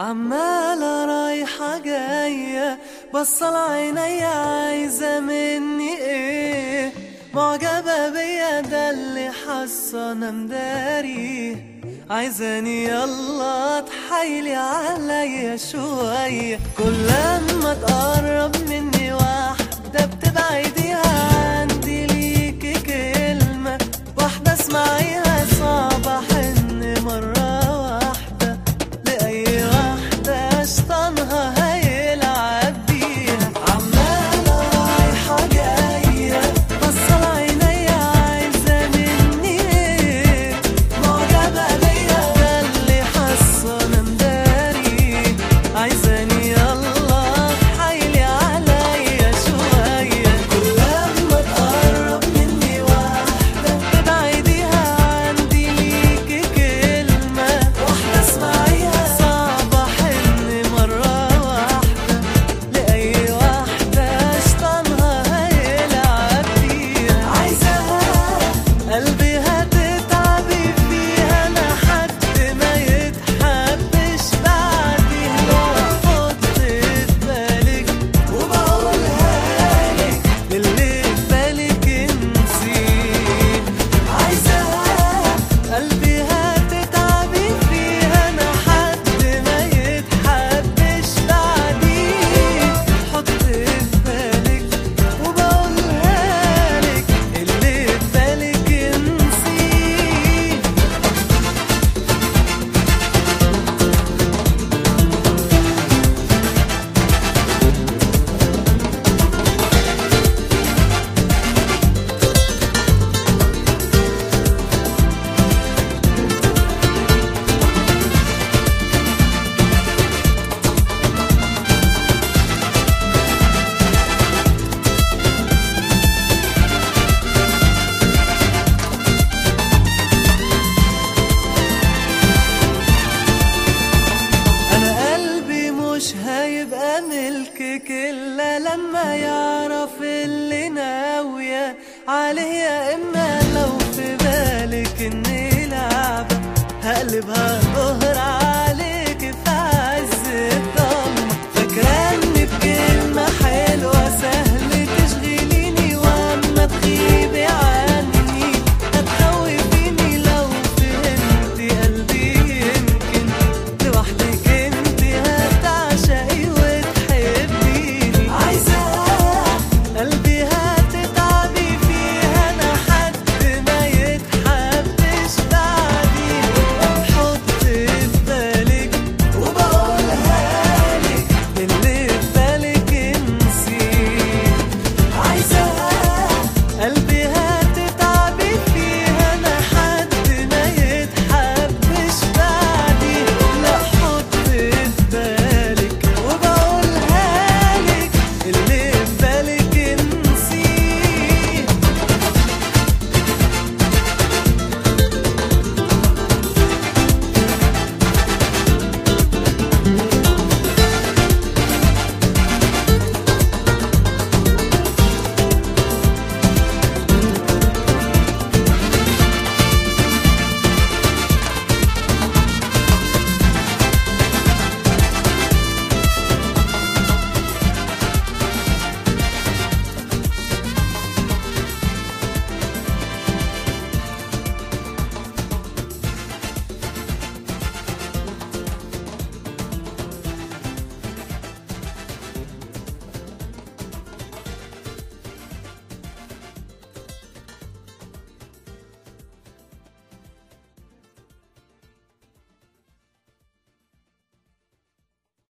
عمالة رايحة جاية بصل عينيا عايزة مني ايه؟ معجبة بيا ده اللي حاسة انا مداري، عايزاني يلا تحايلي عليا شوية. كل ما تقرب مني واحدة بتبعديها عندي ليكي كلمة واحدة اسمعيها صعبة حن مرة واحدة لأي واحدة اشطانها هيلعب بيها. عمالة رايحة جاية بصل عينيا عايزة مني ايه؟ معجبة بيا ده اللي حاسة انا مداري، عايزاني يلا تحايلي عليا شوية. كل ما تقرب مني واحدة تبعديها عندي ليكي كلمة واحدة اسمعيها صعبة حن مرة واحدة لأي واحدة اشطانها هيلعب فيها. عايزاها قلبي هتتعبي فيها لحد ما يتحبش بعديها. حط في بالك وبقولها لك اللي في بالك انسيه. عايزاها قلبي هتتعبي فيها لحد ما يتحبش بعديه. حط في بالك وبقولها لك اللي في بالك انسيه. أنا قلبي مش هيبقى ملكك إلا لما يعرف اللي ناوية عليه. يا إما لو في بالك إني لعبة هقلبها